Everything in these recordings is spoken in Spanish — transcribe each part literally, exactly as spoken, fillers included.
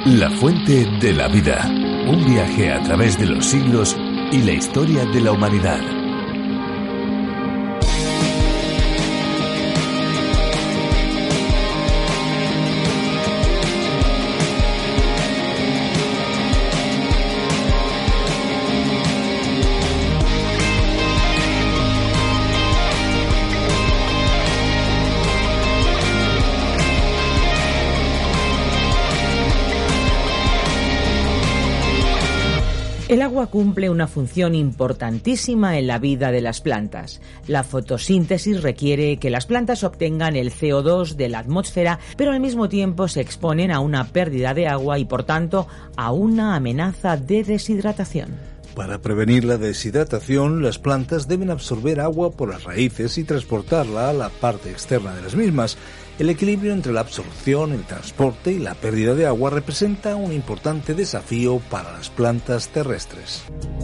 La fuente de la vida. Un viaje a través de los siglos y la historia de la humanidad. El agua cumple una función importantísima en la vida de las plantas. La fotosíntesis requiere que las plantas obtengan el C O dos de la atmósfera, pero al mismo tiempo se exponen a una pérdida de agua y, por tanto, a una amenaza de deshidratación. Para prevenir la deshidratación, las plantas deben absorber agua por las raíces y transportarla a la parte externa de las mismas. El equilibrio entre la absorción, el transporte y la pérdida de agua representa un importante desafío para las plantas terrestres.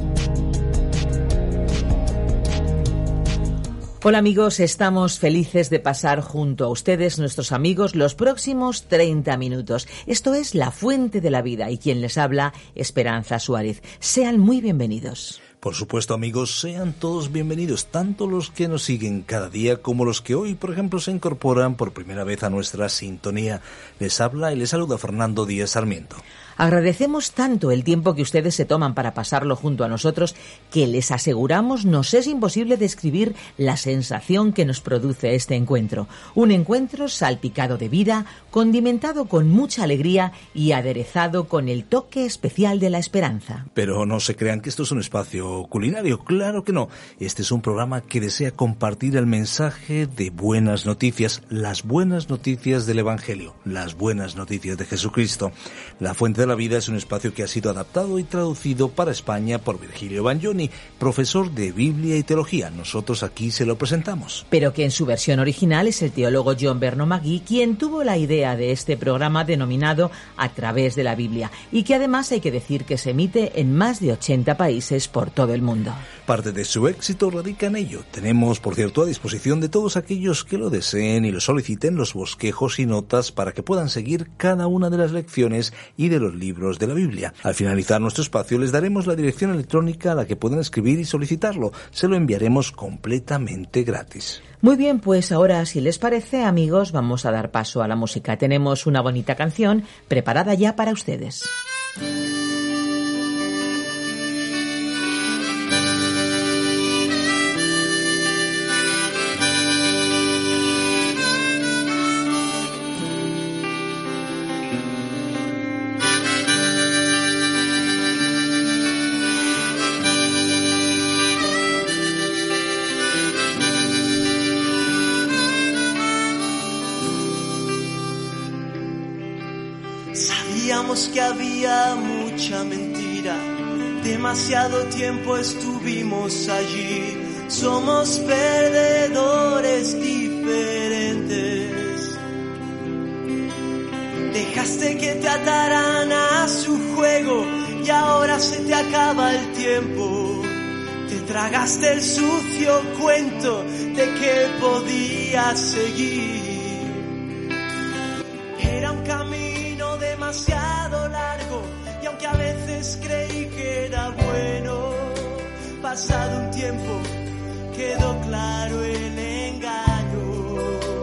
Hola amigos, estamos felices de pasar junto a ustedes, nuestros amigos, los próximos treinta minutos. Esto es La Fuente de la Vida y quien les habla, Esperanza Suárez. Sean muy bienvenidos. Por supuesto, amigos, sean todos bienvenidos, tanto los que nos siguen cada día como los que hoy, por ejemplo, se incorporan por primera vez a nuestra sintonía. Les habla y les saluda Fernando Díaz Sarmiento. Agradecemos tanto el tiempo que ustedes se toman para pasarlo junto a nosotros que les aseguramos nos es imposible describir la sensación que nos produce este encuentro. Un encuentro salpicado de vida, condimentado con mucha alegría y aderezado con el toque especial de la esperanza. Pero no se crean que esto es un espacio culinario, claro que no. Este es un programa que desea compartir el mensaje de buenas noticias, las buenas noticias del Evangelio, las buenas noticias de Jesucristo. La Fuente de la Vida es un espacio que ha sido adaptado y traducido para España por Virgilio Bagnoni, profesor de Biblia y Teología. Nosotros aquí se lo presentamos. Pero que en su versión original es el teólogo John Berno Magui quien tuvo la idea de este programa denominado A Través de la Biblia y que además hay que decir que se emite en más de ochenta países por todo el mundo. Parte de su éxito radica en ello. Tenemos, por cierto, a disposición de todos aquellos que lo deseen y lo soliciten los bosquejos y notas para que puedan seguir cada una de las lecciones y de los libros de la Biblia. Al finalizar nuestro espacio les daremos la dirección electrónica a la que pueden escribir y solicitarlo. Se lo enviaremos completamente gratis. Muy bien, pues ahora, si les parece, amigos, vamos a dar paso a la música. Tenemos una bonita canción preparada ya para ustedes. Que había mucha mentira, demasiado tiempo estuvimos allí, somos perdedores diferentes. Dejaste que te ataran a su juego y ahora se te acaba el tiempo. Te tragaste el sucio cuento de que podías seguir. Era un camino demasiado largo y aunque a veces creí que era bueno, pasado un tiempo quedó claro el engaño.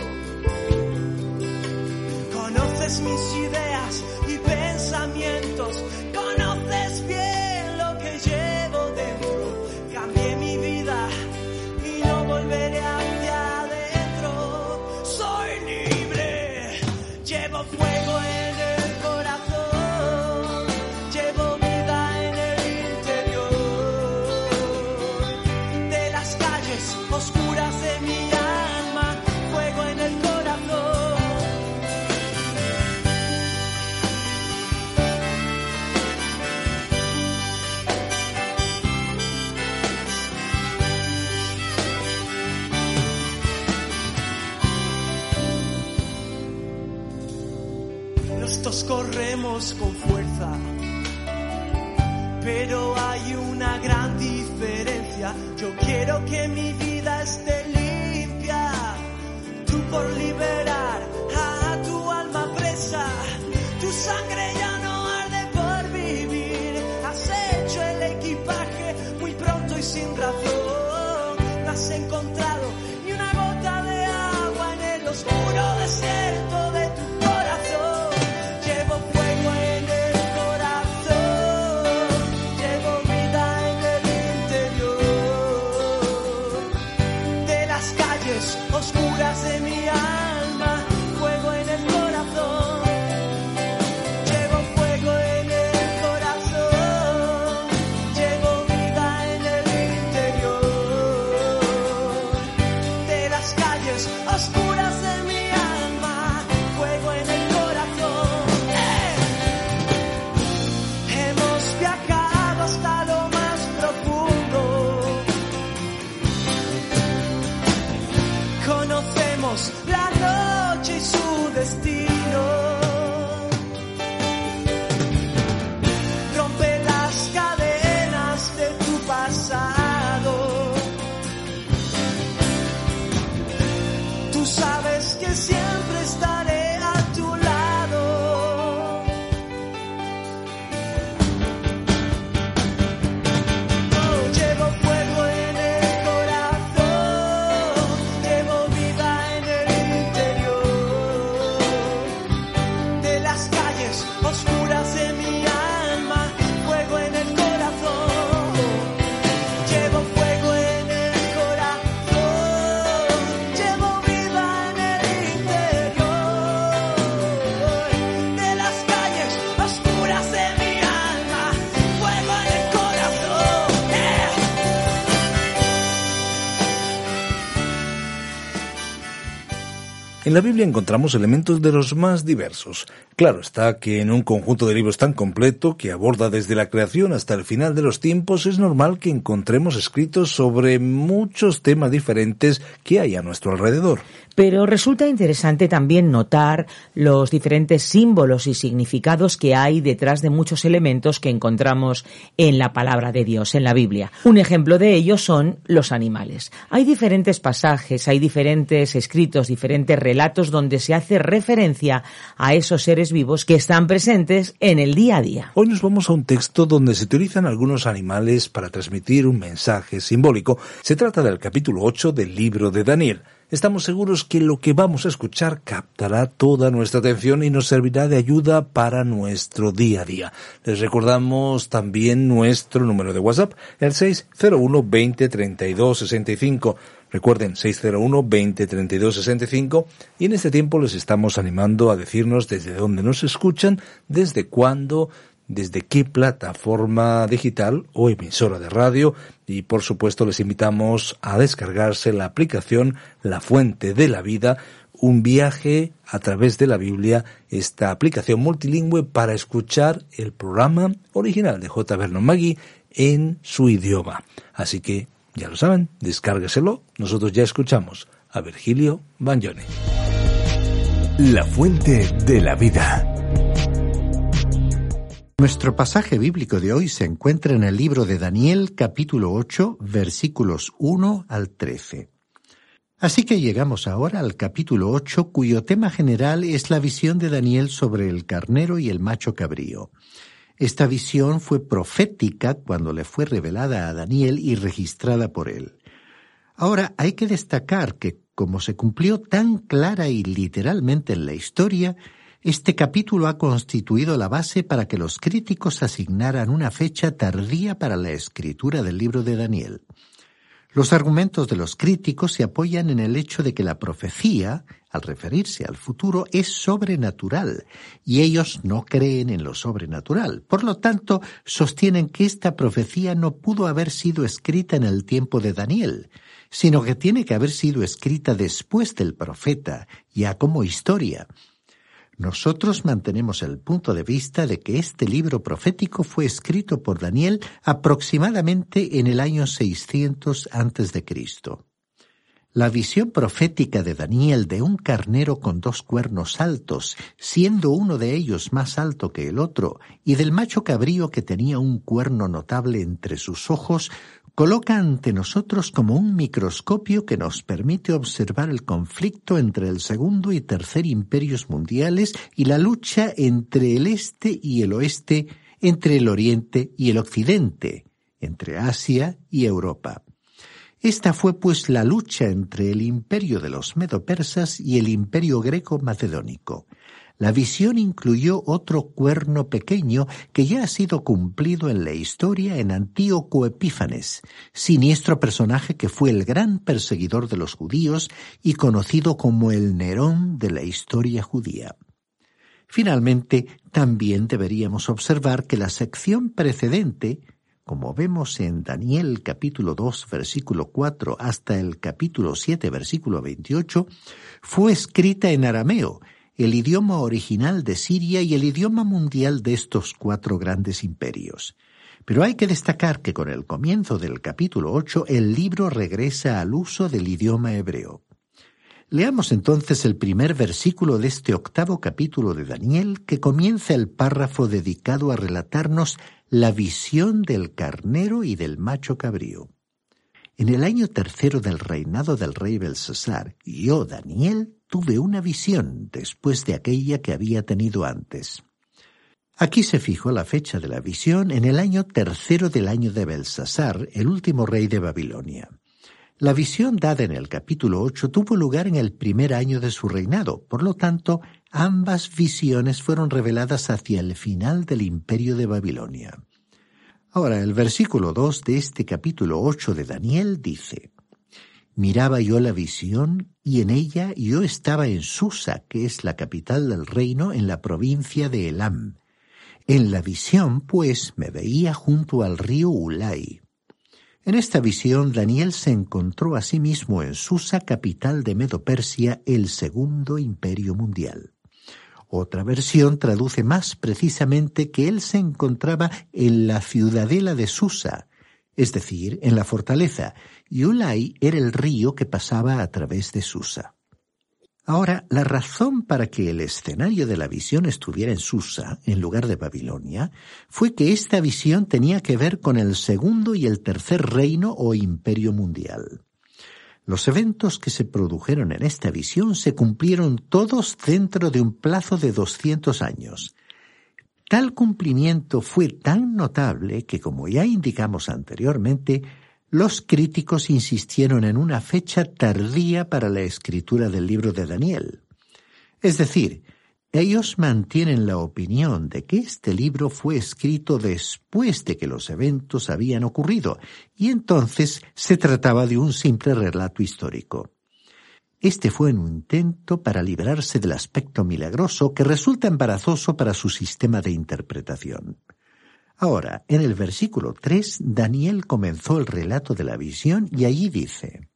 Conoces mis ideas y pensamientos, conoces bien lo que llevo dentro. Cambié mi vida y no volveré hacia adentro. Soy libre, llevo fuego en el corazón, llevo vida en el interior. De las calles oscuras de mi alma, fuego en el corazón. Nosotros corremos con fuerza, pero hay una gran diferencia. Yo quiero que mi vida esté limpia, tú por liberar a tu alma presa. Tu sangre ya no el oscuro desierto de tu corazón. Llevo fuego en el corazón, llevo vida en el interior. De las calles oscuras de mi alma, fuego en el corazón. Llevo fuego en el corazón, llevo vida en el interior. De las calles oscuras de mi alma, fuego en el corazón. ¡Eh! Hemos viajado hasta lo más profundo. Conocemos la noche y su destino. Rompe las cadenas de tu pasado. Tú sabes que siempre estaré a tu lado. Oh, llevo fuego en el corazón, llevo vida en el interior. De las calles oscuras de mi alma, fuego en el corazón. Llevo fuego en el corazón, llevo vida en el interior. De las calles oscuras de mi alma, fuego en el corazón. ¡Eh! En la Biblia encontramos elementos de los más diversos. Claro está que en un conjunto de libros tan completo que aborda desde la creación hasta el final de los tiempos es normal que encontremos escritos sobre muchos temas diferentes que hay a nuestro alrededor. Pero resulta interesante también notar los diferentes símbolos y significados que hay detrás de muchos elementos que encontramos en la palabra de Dios, en la Biblia. Un ejemplo de ello son los animales. Hay diferentes pasajes, hay diferentes escritos, diferentes relatos donde se hace referencia a esos seres vivos que están presentes en el día a día. Hoy nos vamos a un texto donde se utilizan algunos animales para transmitir un mensaje simbólico. Se trata del capítulo ocho del libro de Daniel. Estamos seguros que lo que vamos a escuchar captará toda nuestra atención y nos servirá de ayuda para nuestro día a día. Les recordamos también nuestro número de WhatsApp, el seis cero uno veinte treinta y dos sesenta y cinco. Recuerden, seis cero uno veinte treinta y dos sesenta y cinco, y en este tiempo les estamos animando a decirnos desde dónde nos escuchan, desde cuándo, desde qué plataforma digital o emisora de radio, y por supuesto les invitamos a descargarse la aplicación La Fuente de la Vida, un viaje a través de la Biblia, esta aplicación multilingüe para escuchar el programa original de J. Vernon McGee en su idioma. Así que, ya lo saben, descárgueselo. Nosotros ya escuchamos a Virgilio Bagnoni. La Fuente de la Vida. Nuestro pasaje bíblico de hoy se encuentra en el libro de Daniel, capítulo ocho, versículos uno al trece. Así que llegamos ahora al capítulo ocho, cuyo tema general es la visión de Daniel sobre el carnero y el macho cabrío. Esta visión fue profética cuando le fue revelada a Daniel y registrada por él. Ahora hay que destacar que, como se cumplió tan clara y literalmente en la historia, este capítulo ha constituido la base para que los críticos asignaran una fecha tardía para la escritura del libro de Daniel. Los argumentos de los críticos se apoyan en el hecho de que la profecía, al referirse al futuro, es sobrenatural, y ellos no creen en lo sobrenatural. Por lo tanto, sostienen que esta profecía no pudo haber sido escrita en el tiempo de Daniel, sino que tiene que haber sido escrita después del profeta, ya como historia. Nosotros mantenemos el punto de vista de que este libro profético fue escrito por Daniel aproximadamente en el año seiscientos antes de Cristo. La visión profética de Daniel de un carnero con dos cuernos altos, siendo uno de ellos más alto que el otro, y del macho cabrío que tenía un cuerno notable entre sus ojos, coloca ante nosotros como un microscopio que nos permite observar el conflicto entre el segundo y tercer imperios mundiales y la lucha entre el este y el oeste, entre el oriente y el occidente, entre Asia y Europa. Esta fue pues la lucha entre el imperio de los medo-persas y el imperio greco-macedónico. La visión incluyó otro cuerno pequeño que ya ha sido cumplido en la historia en Antíoco Epífanes, siniestro personaje que fue el gran perseguidor de los judíos y conocido como el Nerón de la historia judía. Finalmente, también deberíamos observar que la sección precedente, como vemos en Daniel capítulo dos versículo cuatro hasta el capítulo siete versículo veintiocho, fue escrita en arameo, el idioma original de Siria y el idioma mundial de estos cuatro grandes imperios. Pero hay que destacar que con el comienzo del capítulo ocho el libro regresa al uso del idioma hebreo. Leamos entonces el primer versículo de este octavo capítulo de Daniel, que comienza el párrafo dedicado a relatarnos la visión del carnero y del macho cabrío. En el año tercero del reinado del rey Belsasar, yo, Daniel, tuve una visión después de aquella que había tenido antes. Aquí se fijó la fecha de la visión en el año tercero del año de Belsasar, el último rey de Babilonia. La visión dada en el capítulo ocho tuvo lugar en el primer año de su reinado, por lo tanto, ambas visiones fueron reveladas hacia el final del imperio de Babilonia. Ahora, el versículo dos de este capítulo ocho de Daniel dice: Miraba yo la visión, y en ella yo estaba en Susa, que es la capital del reino, en la provincia de Elam. En la visión, pues, me veía junto al río Ulai. En esta visión, Daniel se encontró a sí mismo en Susa, capital de Medo-Persia, el segundo imperio mundial. Otra versión traduce más precisamente que él se encontraba en la ciudadela de Susa, es decir, en la fortaleza, y Ulai era el río que pasaba a través de Susa. Ahora, la razón para que el escenario de la visión estuviera en Susa, en lugar de Babilonia, fue que esta visión tenía que ver con el segundo y el tercer reino o imperio mundial. Los eventos que se produjeron en esta visión se cumplieron todos dentro de un plazo de doscientos años. Tal cumplimiento fue tan notable que, como ya indicamos anteriormente, los críticos insistieron en una fecha tardía para la escritura del libro de Daniel. Es decir, ellos mantienen la opinión de que este libro fue escrito después de que los eventos habían ocurrido, y entonces se trataba de un simple relato histórico. Este fue un intento para librarse del aspecto milagroso que resulta embarazoso para su sistema de interpretación. Ahora, en el versículo tres, Daniel comenzó el relato de la visión y allí dice: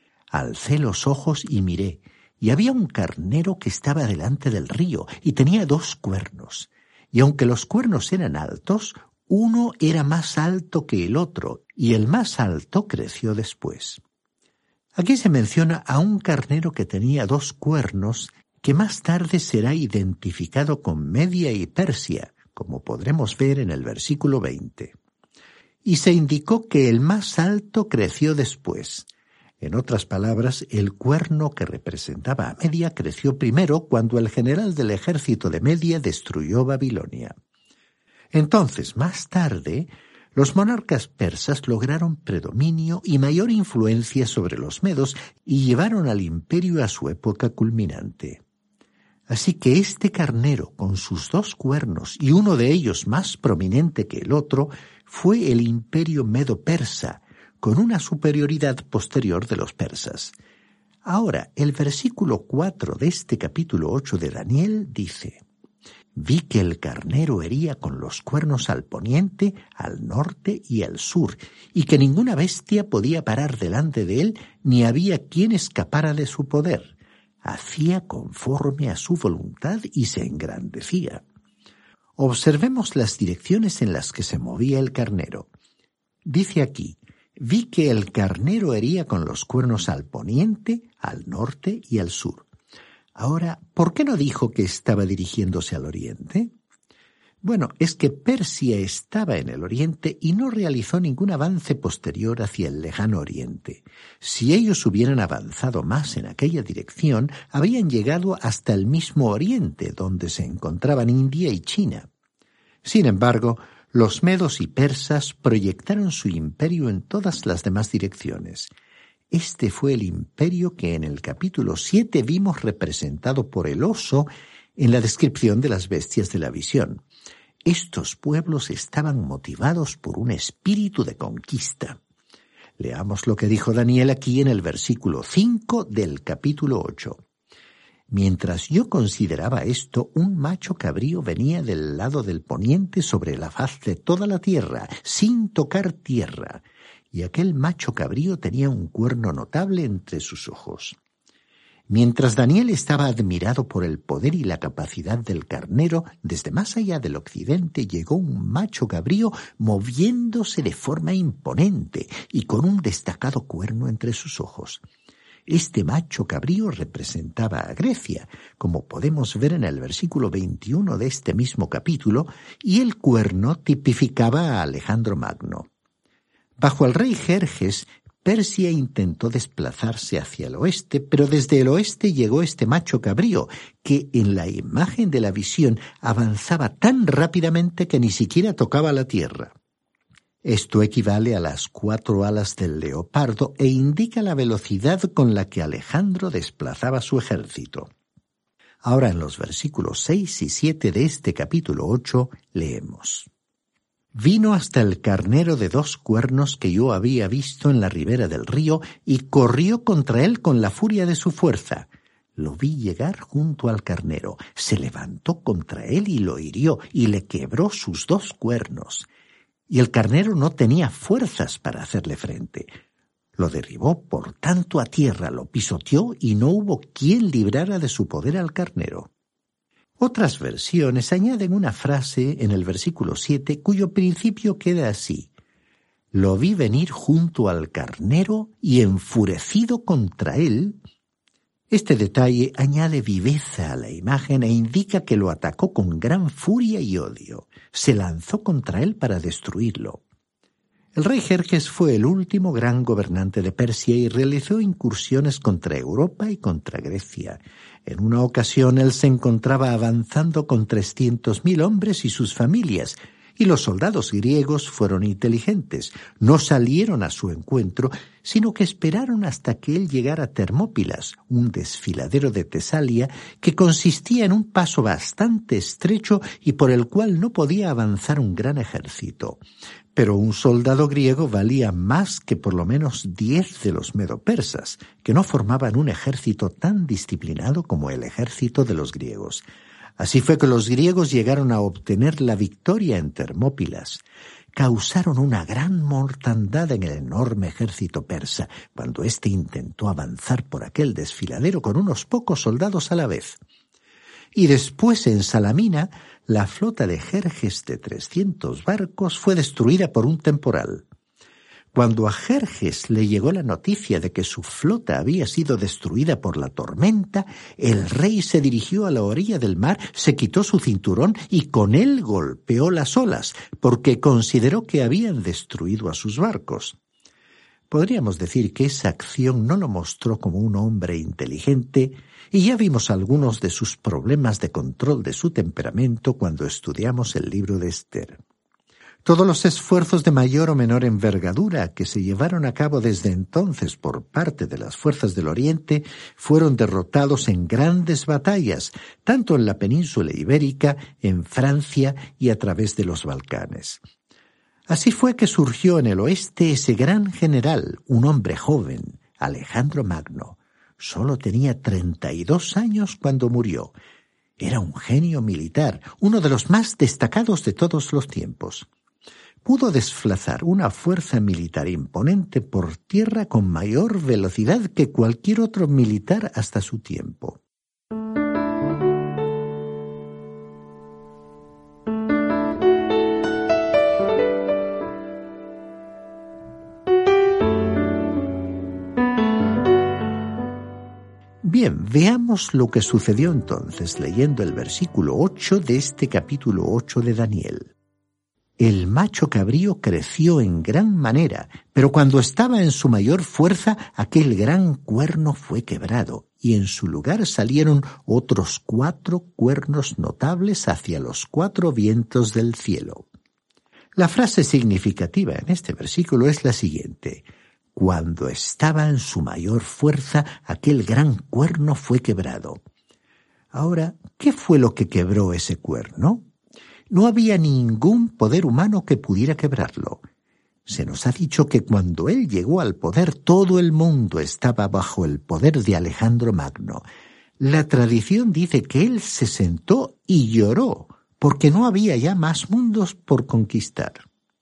Alcé los ojos y miré, y había un carnero que estaba delante del río y tenía dos cuernos. Y aunque los cuernos eran altos, uno era más alto que el otro, y el más alto creció después. Aquí se menciona a un carnero que tenía dos cuernos, que más tarde será identificado con Media y Persia, como podremos ver en el versículo veinte. Y se indicó que el más alto creció después. En otras palabras, el cuerno que representaba a Media creció primero cuando el general del ejército de Media destruyó Babilonia. Entonces, más tarde, los monarcas persas lograron predominio y mayor influencia sobre los medos y llevaron al imperio a su época culminante. Así que este carnero, con sus dos cuernos y uno de ellos más prominente que el otro, fue el imperio medo-persa, con una superioridad posterior de los persas. Ahora, el versículo cuatro de este capítulo ocho de Daniel dice: Vi que el carnero hería con los cuernos al poniente, al norte y al sur, y que ninguna bestia podía parar delante de él, ni había quien escapara de su poder. Hacía conforme a su voluntad y se engrandecía. Observemos las direcciones en las que se movía el carnero. Dice aquí: vi que el carnero hería con los cuernos al poniente, al norte y al sur. Ahora, ¿por qué no dijo que estaba dirigiéndose al oriente? Bueno, es que Persia estaba en el oriente y no realizó ningún avance posterior hacia el lejano oriente. Si ellos hubieran avanzado más en aquella dirección, habrían llegado hasta el mismo oriente, donde se encontraban India y China. Sin embargo, los medos y persas proyectaron su imperio en todas las demás direcciones. Este fue el imperio que en el capítulo siete vimos representado por el oso en la descripción de las bestias de la visión. Estos pueblos estaban motivados por un espíritu de conquista. Leamos lo que dijo Daniel aquí en el versículo cinco del capítulo ocho. Mientras yo consideraba esto, un macho cabrío venía del lado del poniente sobre la faz de toda la tierra, sin tocar tierra. Y aquel macho cabrío tenía un cuerno notable entre sus ojos. Mientras Daniel estaba admirado por el poder y la capacidad del carnero, desde más allá del occidente llegó un macho cabrío moviéndose de forma imponente y con un destacado cuerno entre sus ojos. Este macho cabrío representaba a Grecia, como podemos ver en el versículo veintiuno de este mismo capítulo, y el cuerno tipificaba a Alejandro Magno. Bajo el rey Jerjes, Persia intentó desplazarse hacia el oeste, pero desde el oeste llegó este macho cabrío, que en la imagen de la visión avanzaba tan rápidamente que ni siquiera tocaba la tierra. Esto equivale a las cuatro alas del leopardo e indica la velocidad con la que Alejandro desplazaba su ejército. Ahora en los versículos seis y siete de este capítulo ocho leemos: Vino hasta el carnero de dos cuernos que yo había visto en la ribera del río y corrió contra él con la furia de su fuerza. Lo vi llegar junto al carnero, se levantó contra él y lo hirió y le quebró sus dos cuernos. Y el carnero no tenía fuerzas para hacerle frente. Lo derribó por tanto a tierra, lo pisoteó y no hubo quien librara de su poder al carnero. Otras versiones añaden una frase en el versículo siete cuyo principio queda así: Lo vi venir junto al carnero y enfurecido contra él. Este detalle añade viveza a la imagen e indica que lo atacó con gran furia y odio. Se lanzó contra él para destruirlo. El rey Jerjes fue el último gran gobernante de Persia y realizó incursiones contra Europa y contra Grecia. En una ocasión él se encontraba avanzando con trescientos mil hombres y sus familias, y los soldados griegos fueron inteligentes. No salieron a su encuentro, sino que esperaron hasta que él llegara a Termópilas, un desfiladero de Tesalia que consistía en un paso bastante estrecho y por el cual no podía avanzar un gran ejército. Pero un soldado griego valía más que por lo menos diez de los medopersas, que no formaban un ejército tan disciplinado como el ejército de los griegos. Así fue que los griegos llegaron a obtener la victoria en Termópilas. Causaron una gran mortandad en el enorme ejército persa, cuando éste intentó avanzar por aquel desfiladero con unos pocos soldados a la vez. Y después en Salamina, la flota de Jerjes de trescientos barcos fue destruida por un temporal. Cuando a Jerjes le llegó la noticia de que su flota había sido destruida por la tormenta, el rey se dirigió a la orilla del mar, se quitó su cinturón y con él golpeó las olas, porque consideró que habían destruido a sus barcos. Podríamos decir que esa acción no lo mostró como un hombre inteligente, y ya vimos algunos de sus problemas de control de su temperamento cuando estudiamos el libro de Esther. Todos los esfuerzos de mayor o menor envergadura que se llevaron a cabo desde entonces por parte de las fuerzas del Oriente fueron derrotados en grandes batallas, tanto en la península ibérica, en Francia y a través de los Balcanes. Así fue que surgió en el oeste ese gran general, un hombre joven, Alejandro Magno. Solo tenía treinta y dos años cuando murió. Era un genio militar, uno de los más destacados de todos los tiempos. Pudo desplazar una fuerza militar imponente por tierra con mayor velocidad que cualquier otro militar hasta su tiempo. Bien, veamos lo que sucedió entonces leyendo el versículo ocho de este capítulo ocho de Daniel. El macho cabrío creció en gran manera, pero cuando estaba en su mayor fuerza, aquel gran cuerno fue quebrado, y en su lugar salieron otros cuatro cuernos notables hacia los cuatro vientos del cielo. La frase significativa en este versículo es la siguiente: Cuando estaba en su mayor fuerza, aquel gran cuerno fue quebrado. Ahora, ¿qué fue lo que quebró ese cuerno? No había ningún poder humano que pudiera quebrarlo. Se nos ha dicho que cuando él llegó al poder, todo el mundo estaba bajo el poder de Alejandro Magno. La tradición dice que él se sentó y lloró, porque no había ya más mundos por conquistar.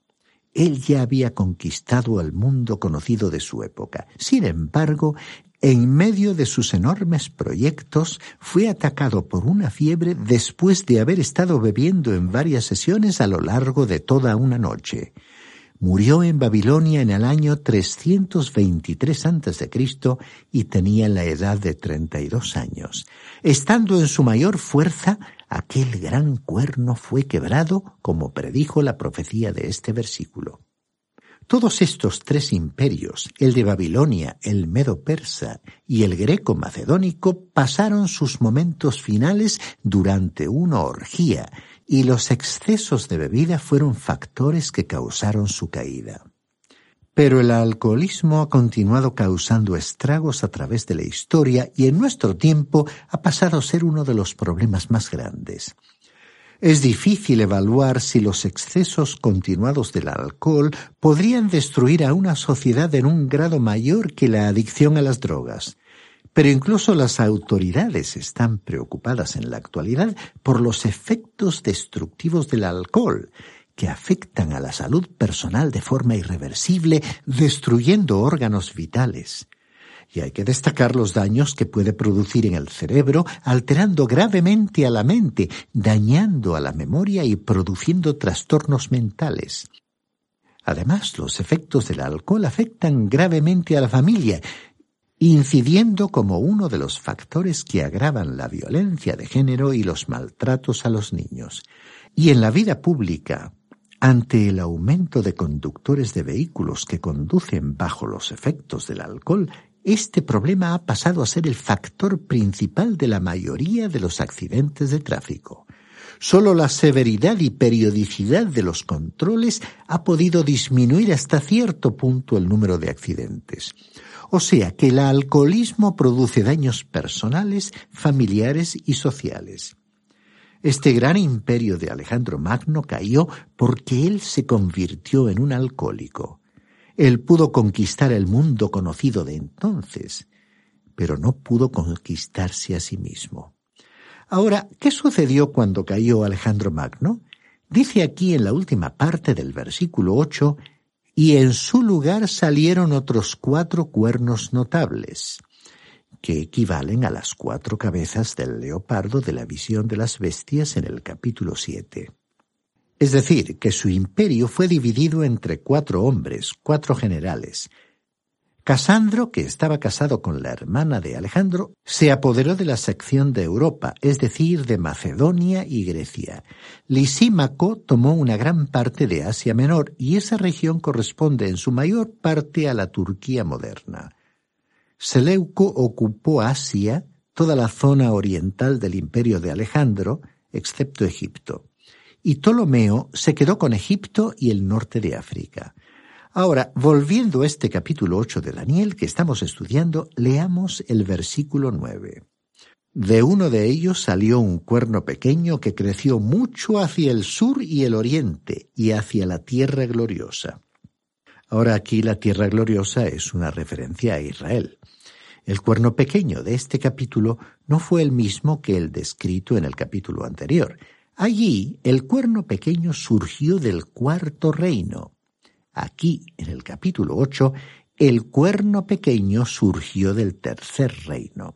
Él ya había conquistado el mundo conocido de su época. Sin embargo, en medio de sus enormes proyectos, fue atacado por una fiebre después de haber estado bebiendo en varias sesiones a lo largo de toda una noche. Murió en Babilonia en el año trescientos veintitrés antes de Cristo y tenía la edad de treinta y dos años. Estando en su mayor fuerza, aquel gran cuerno fue quebrado, como predijo la profecía de este versículo. Todos estos tres imperios, el de Babilonia, el medo-persa y el greco-macedónico, pasaron sus momentos finales durante una orgía, y los excesos de bebida fueron factores que causaron su caída. Pero el alcoholismo ha continuado causando estragos a través de la historia y en nuestro tiempo ha pasado a ser uno de los problemas más grandes. Es difícil evaluar si los excesos continuados del alcohol podrían destruir a una sociedad en un grado mayor que la adicción a las drogas. Pero incluso las autoridades están preocupadas en la actualidad por los efectos destructivos del alcohol, que afectan a la salud personal de forma irreversible, destruyendo órganos vitales. Y hay que destacar los daños que puede producir en el cerebro, alterando gravemente a la mente, dañando a la memoria y produciendo trastornos mentales. Además, los efectos del alcohol afectan gravemente a la familia, incidiendo como uno de los factores que agravan la violencia de género y los maltratos a los niños. Y en la vida pública, ante el aumento de conductores de vehículos que conducen bajo los efectos del alcohol, este problema ha pasado a ser el factor principal de la mayoría de los accidentes de tráfico. Solo la severidad y periodicidad de los controles ha podido disminuir hasta cierto punto el número de accidentes. O sea que el alcoholismo produce daños personales, familiares y sociales. Este gran imperio de Alejandro Magno cayó porque él se convirtió en un alcohólico. Él pudo conquistar el mundo conocido de entonces, pero no pudo conquistarse a sí mismo. Ahora, ¿qué sucedió cuando cayó Alejandro Magno? Dice aquí en la última parte del versículo ocho, y en su lugar salieron otros cuatro cuernos notables, que equivalen a las cuatro cabezas del leopardo de la visión de las bestias en el capítulo siete. Es decir, que su imperio fue dividido entre cuatro hombres, cuatro generales. Casandro, que estaba casado con la hermana de Alejandro, se apoderó de la sección de Europa, es decir, de Macedonia y Grecia. Lisímaco tomó una gran parte de Asia Menor y esa región corresponde en su mayor parte a la Turquía moderna. Seleuco ocupó Asia, toda la zona oriental del imperio de Alejandro, excepto Egipto. Y Ptolomeo se quedó con Egipto y el norte de África. Ahora, volviendo a este capítulo ocho de Daniel que estamos estudiando, leamos el versículo nueve. De uno de ellos salió un cuerno pequeño que creció mucho hacia el sur y el oriente y hacia la tierra gloriosa. Ahora aquí la tierra gloriosa es una referencia a Israel. El cuerno pequeño de este capítulo no fue el mismo que el descrito en el capítulo anterior. Allí el cuerno pequeño surgió del cuarto reino. Aquí, en el capítulo ocho, el cuerno pequeño surgió del tercer reino.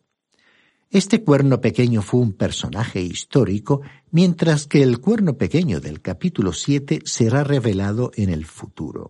Este cuerno pequeño fue un personaje histórico, mientras que el cuerno pequeño del capítulo siete será revelado en el futuro.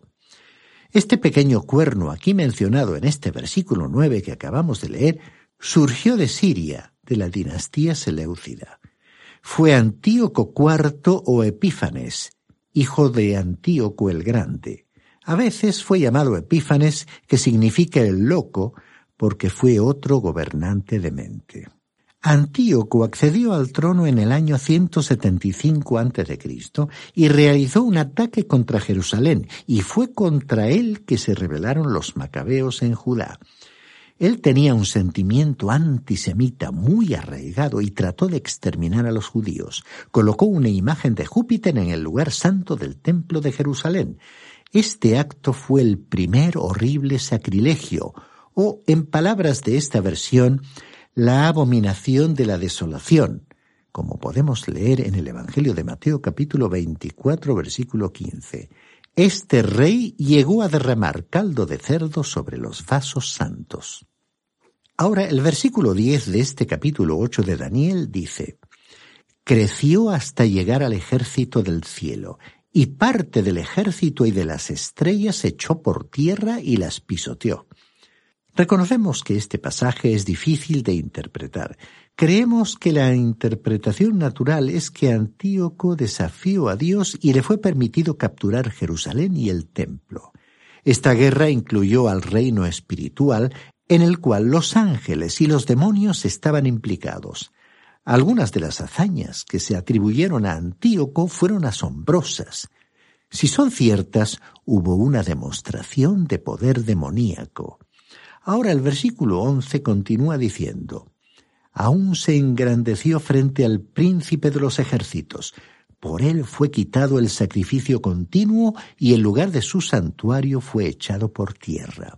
Este pequeño cuerno aquí mencionado en este versículo nueve que acabamos de leer, surgió de Siria, de la dinastía seleucida. Fue Antíoco cuarto o Epífanes, hijo de Antíoco el Grande. A veces fue llamado Epífanes, que significa el loco, porque fue otro gobernante demente. Antíoco accedió al trono en el año ciento setenta y cinco antes de Cristo y realizó un ataque contra Jerusalén, y fue contra él que se rebelaron los macabeos en Judá. Él tenía un sentimiento antisemita muy arraigado y trató de exterminar a los judíos. Colocó una imagen de Júpiter en el lugar santo del templo de Jerusalén. Este acto fue el primer horrible sacrilegio, o, en palabras de esta versión, la abominación de la desolación, como podemos leer en el Evangelio de Mateo capítulo veinticuatro, versículo quince. Este rey llegó a derramar caldo de cerdo sobre los vasos santos. Ahora, el versículo diez de este capítulo ocho de Daniel dice: creció hasta llegar al ejército del cielo, y parte del ejército y de las estrellas se echó por tierra y las pisoteó. Reconocemos que este pasaje es difícil de interpretar. Creemos que la interpretación natural es que Antíoco desafió a Dios y le fue permitido capturar Jerusalén y el templo. Esta guerra incluyó al reino espiritual, en el cual los ángeles y los demonios estaban implicados. Algunas de las hazañas que se atribuyeron a Antíoco fueron asombrosas. Si son ciertas, hubo una demostración de poder demoníaco. Ahora el versículo once continúa diciendo: aún se engrandeció frente al príncipe de los ejércitos. Por él fue quitado el sacrificio continuo y el lugar de su santuario fue echado por tierra.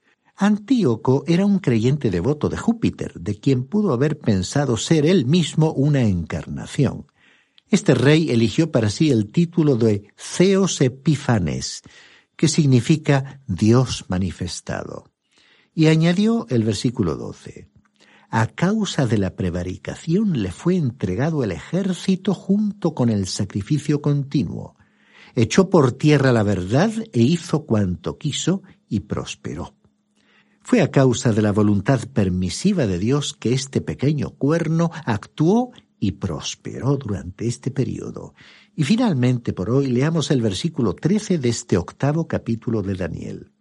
Antíoco era un creyente devoto de Júpiter, de quien pudo haber pensado ser él mismo una encarnación. Este rey eligió para sí el título de Theos Epífanes, que significa Dios manifestado. Y añadió el versículo doce: a causa de la prevaricación le fue entregado el ejército junto con el sacrificio continuo. Echó por tierra la verdad e hizo cuanto quiso y prosperó. Fue a causa de la voluntad permisiva de Dios que este pequeño cuerno actuó y prosperó durante este periodo. Y finalmente por hoy leamos el versículo trece de este octavo capítulo de Daniel.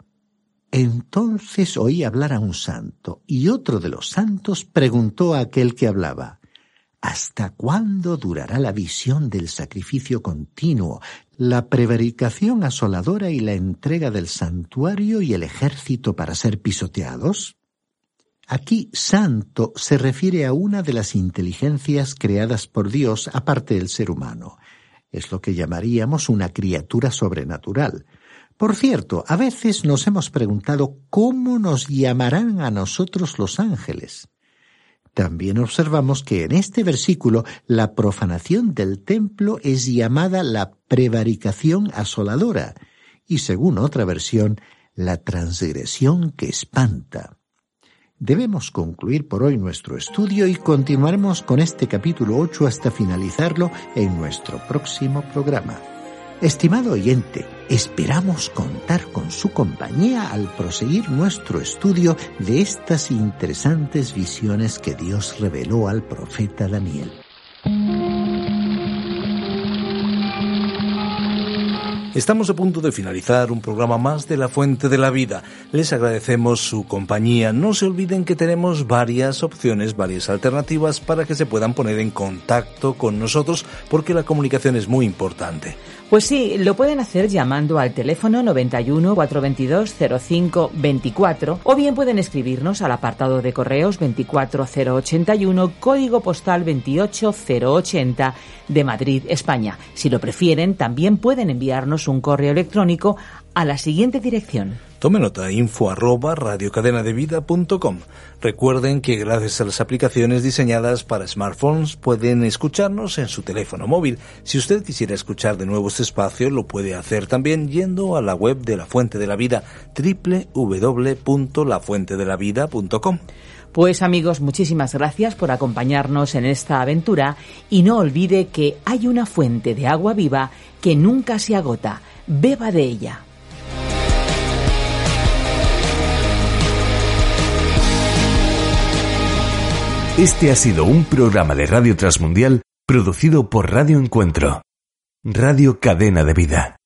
Entonces oí hablar a un santo, y otro de los santos preguntó a aquel que hablaba: ¿hasta cuándo durará la visión del sacrificio continuo, la prevaricación asoladora y la entrega del santuario y el ejército para ser pisoteados? Aquí santo se refiere a una de las inteligencias creadas por Dios aparte del ser humano. Es lo que llamaríamos una criatura sobrenatural. Por cierto, a veces nos hemos preguntado cómo nos llamarán a nosotros los ángeles. También observamos que en este versículo la profanación del templo es llamada la prevaricación asoladora y, según otra versión, la transgresión que espanta. Debemos concluir por hoy nuestro estudio y continuaremos con este capítulo ocho hasta finalizarlo en nuestro próximo programa. Estimado oyente, esperamos contar con su compañía al proseguir nuestro estudio de estas interesantes visiones que Dios reveló al profeta Daniel. Estamos a punto de finalizar un programa más de La Fuente de la Vida. Les agradecemos su compañía. No se olviden que tenemos varias opciones, varias alternativas para que se puedan poner en contacto con nosotros, porque la comunicación es muy importante. Pues sí, lo pueden hacer llamando al teléfono noventa y uno, cuatrocientos veintidós, cero cinco veinticuatro o bien pueden escribirnos al apartado de correos veinticuatro cero ochenta y uno, código postal veintiocho cero ochenta de Madrid, España. Si lo prefieren, también pueden enviarnos un correo electrónico a la siguiente dirección. Tome nota: info arroba radiocadenadevida punto com. Recuerden que gracias a las aplicaciones diseñadas para smartphones pueden escucharnos en su teléfono móvil. Si usted quisiera escuchar de nuevo este espacio, lo puede hacer también yendo a la web de La Fuente de la Vida, doble u doble u doble u punto la fuente de la vida punto com. Pues amigos, muchísimas gracias por acompañarnos en esta aventura y no olvide que hay una fuente de agua viva que nunca se agota. Beba de ella. Este ha sido un programa de Radio Transmundial producido por Radio Encuentro, Radio Cadena de Vida.